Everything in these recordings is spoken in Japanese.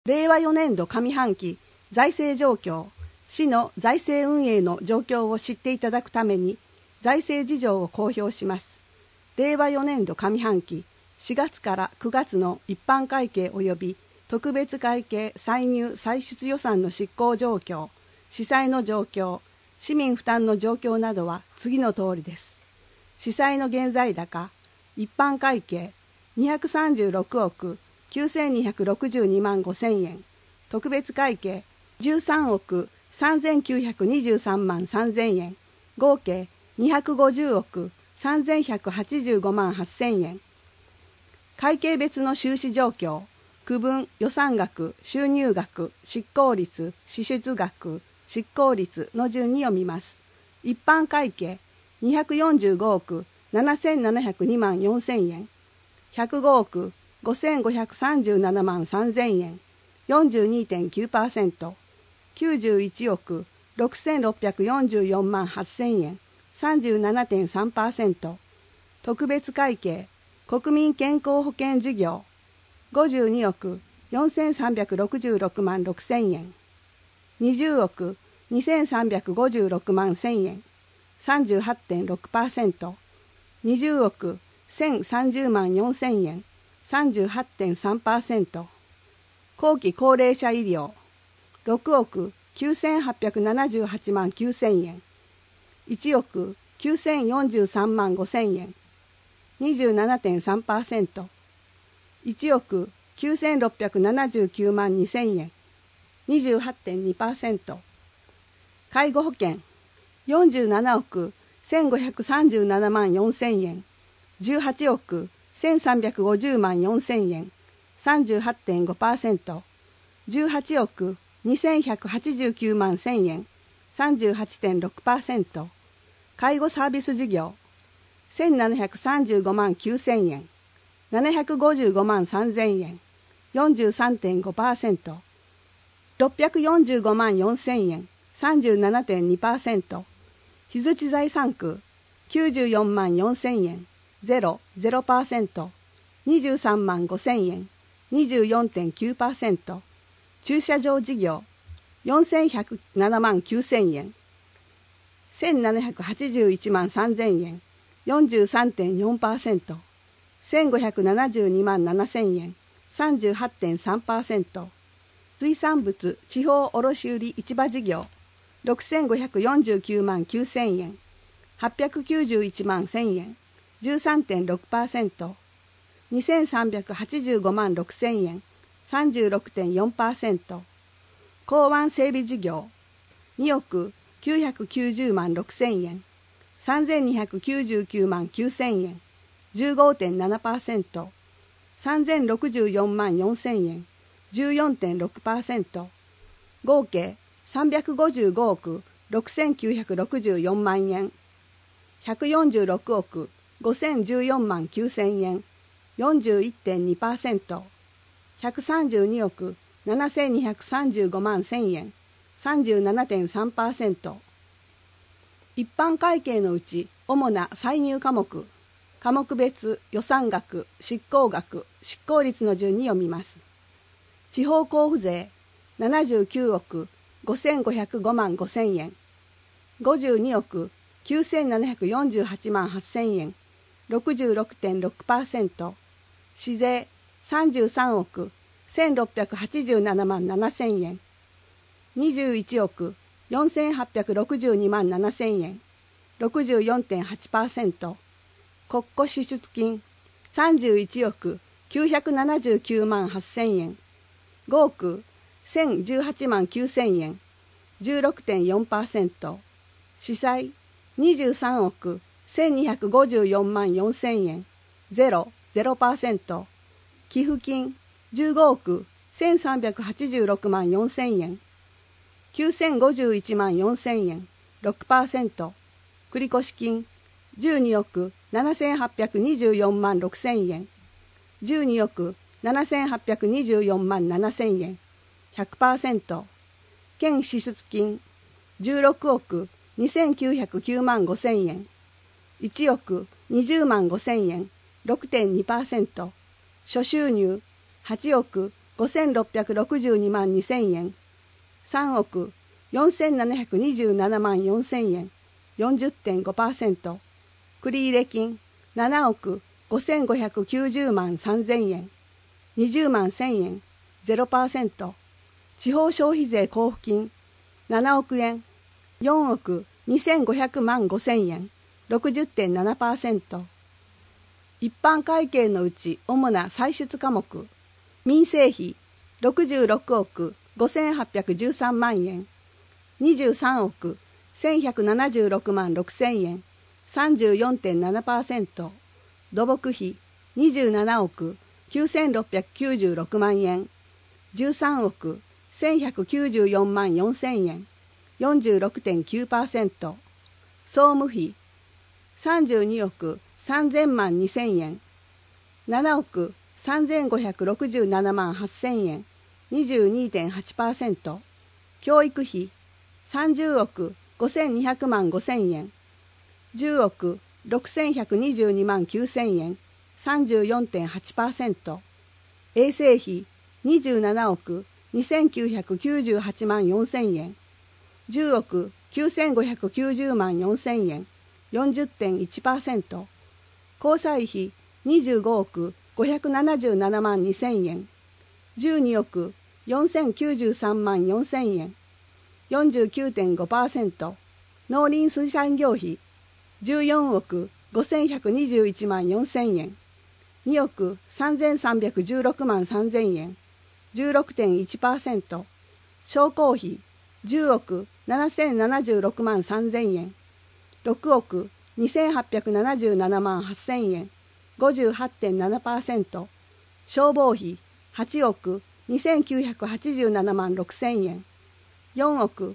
令和4年度上半期財政状況、市の財政運営の状況を知っていただくために財政事情を公表します。令和4年度上半期4月から9月の一般会計及び特別会計歳入歳出予算の執行状況、司債の状況、市民負担の状況などは次の通りです。司債の現在高、一般会計236億9262万5千円、特別会計13億3923万3千円、合計250億3185万8千円。会計別の収支状況、区分予算額、収入額、執行率、支出額、執行率の順に読みます。一般会計245億7702万4千円、105億5537万3千円、42.9%、91億6644万8千円、37.3%、特別会計国民健康保険事業52億4366万6千円、20億2356万1000円、38.6%、20億1030万4千円、38.3%、後期高齢者医療6億9878万9千円、1億9043万5千円、27.3%、1億9679万2千円、28.2%、介護保険47億1537万4千円、18億1350万4千円、38.5%、18億2189万1000円、38.6%、介護サービス事業1735万9千円、755万3千円、43.5%、645万4千円、37.2%、非づち財産区94万4千円、0%、23万5千円、24.9%、駐車場事業4107万9千円、1781万3千円、43.4%、1572万7千円、38.3%、水産物地方卸売市場事業6549万9千円、891万1000円、13.6%、2385万6千円、36.4%、港湾整備事業2億990万6千円、3299万9千円、15.7%、3064万4千円、14.6%、合計355億6964万円、146億5014万9千円、41.2%、132億7235万1000円、37.3%。一般会計のうち主な歳入科目、科目別予算額、執行額、執行率の順に読みます。地方交付税79億5505万5千円、52億9748万8千円、66.6%、市税33億1687万7千円、21億4862万7千円、64.8%、国庫支出金31億979万8千円、5億1018万9千円、16.4%、司債23億1254万4千円、0%、寄付金15億1386万4千円、9051万4千円、6%、繰越金12億7824万6千円、12億7824万7千円、100%、県支出金16億2909万5千円、1億20万5千円、6.2%、諸収入8億 5662万2000円、3億4727万4000円、40.5%、繰入金7億5590万3000円、20万1000円、0%、地方消費税交付金7億円、4億2500万5000円、60.7%、一般会計のうち主な歳出科目、民生費66億5813万円、23億1176万6000円、34.7%、土木費27億9696万円、13億1194万4000円、46.9%、総務費32億3000万2000円、7億3567万8000円、22.8%、教育費30億5200万5000円、10億6122万9000円、34.8%、衛生費27億2998万4000円、10億9590万4000円、40.1%、交際費25億577万2000円、12億4093万4000円、49.5%、農林水産業費14億5121万4000円、2億3316万3000円、16.1%、商工費10億7076万3000円、6億2877万8000円、58.7%、消防費8億2987万6000円、4億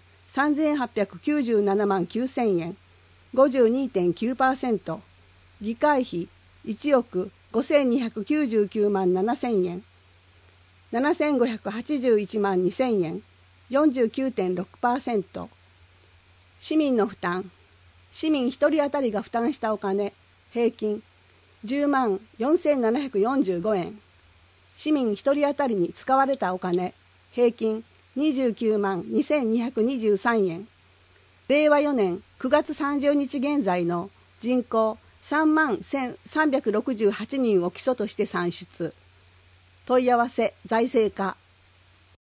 3897万9000円、52.9%、議会費1億5299万7000円、7581万2000円、49.6%、市民の負担、市民1人当たりが負担したお金、平均10万4745円、市民1人当たりに使われたお金、平均29万2223円、令和4年9月30日現在の人口3万1368人を基礎として算出。問い合わせ財政課